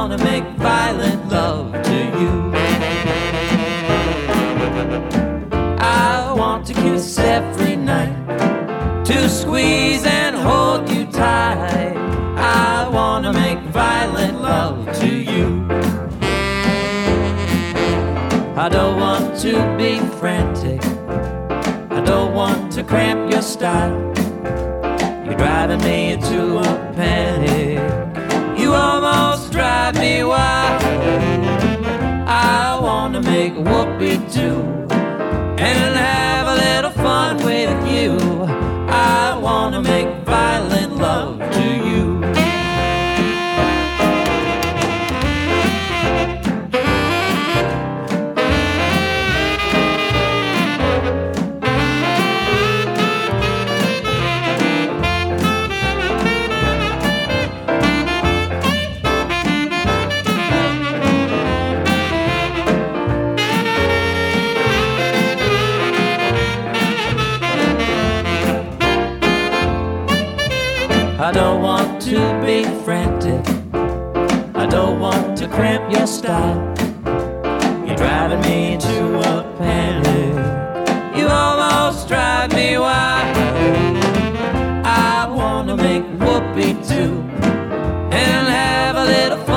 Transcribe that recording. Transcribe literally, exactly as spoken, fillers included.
wanna make violent love to you. I want to kiss every night, to squeeze and hold you tight. I wanna make violent love to you. I don't want to be frantic, I don't want to cramp your style. You're driving me into a panic, you almost drive me wild. I wanna make whoopee too, and have a little fun with you. I wanna make violent love to you. I don't want to be frantic, I don't want to cramp your style. You're driving me into a panic, you almost drive me wild. I wanna make whoopee too, and have a little